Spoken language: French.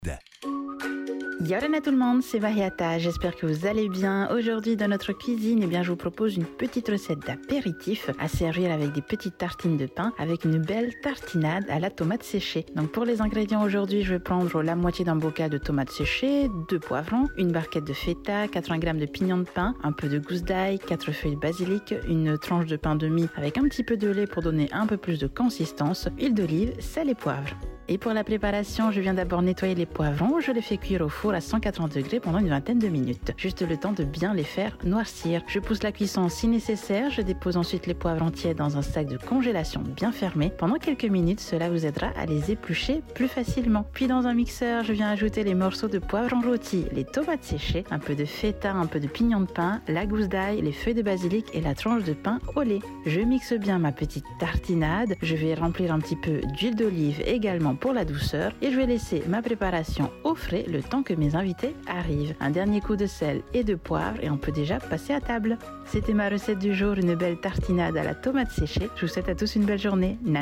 Yorana tout le monde, c'est Mariata, j'espère que vous allez bien. Aujourd'hui dans notre cuisine, je vous propose une petite recette d'apéritif à servir avec des petites tartines de pain avec une belle tartinade à la tomate séchée. Donc pour les ingrédients aujourd'hui, je vais prendre la moitié d'un bocal de tomates séchées, 2 poivrons, une barquette de feta, 80 g de pignon de pain, un peu de gousse d'ail, 4 feuilles de basilic, une tranche de pain de mie avec un petit peu de lait pour donner un peu plus de consistance, huile d'olive, sel et poivre. Et pour la préparation, je viens d'abord nettoyer les poivrons, je les fais cuire au four à 180 degrés pendant une vingtaine de minutes. Juste le temps de bien les faire noircir. Je pousse la cuisson si nécessaire, je dépose ensuite les poivrons tièdes dans un sac de congélation bien fermé. Pendant quelques minutes, cela vous aidera à les éplucher plus facilement. Puis dans un mixeur, je viens ajouter les morceaux de poivrons rôtis, les tomates séchées, un peu de feta, un peu de pignon de pain, la gousse d'ail, les feuilles de basilic et la tranche de pain au lait. Je mixe bien ma petite tartinade, je vais remplir un petit peu d'huile d'olive également pour la douceur et je vais laisser ma préparation au frais le temps que mes invités arrivent. Un dernier coup de sel et de poivre et on peut déjà passer à table. C'était ma recette du jour, une belle tartinade à la tomate séchée. Je vous souhaite à tous une belle journée.